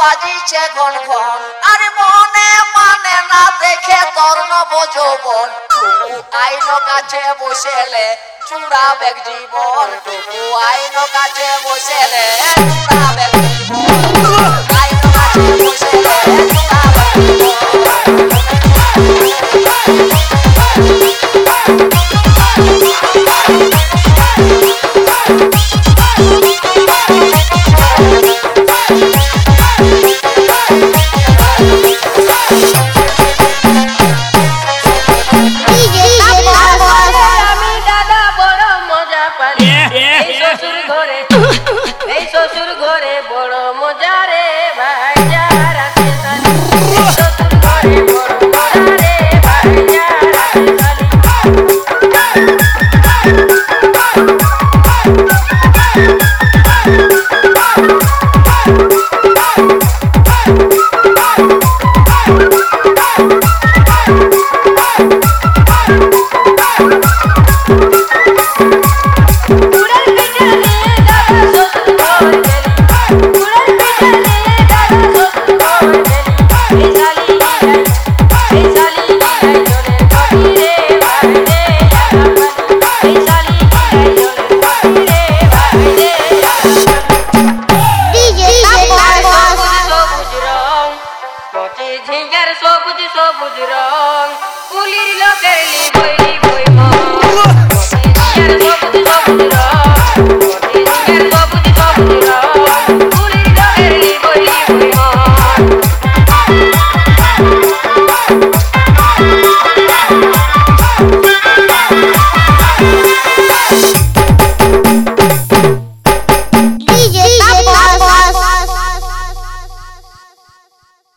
বাজিছে ঘন ঘন, আরে মনে মানে না দেখে তোর নব যৌবন। টুকু আইন কাছে বসেলে চূড়াবে জীবন, টুকু আইন কাছে বসেলে চূড়াবে জীবন, আইন কাছে বসেলে চূড়াবে জীবন। এই শ্বশুর ঘরে বড় মজা রে ভাই যারা শ্বশুর ঘরে বড় মজা রে ভাই যারা সবুজ সবুজ রং কুলির লোকের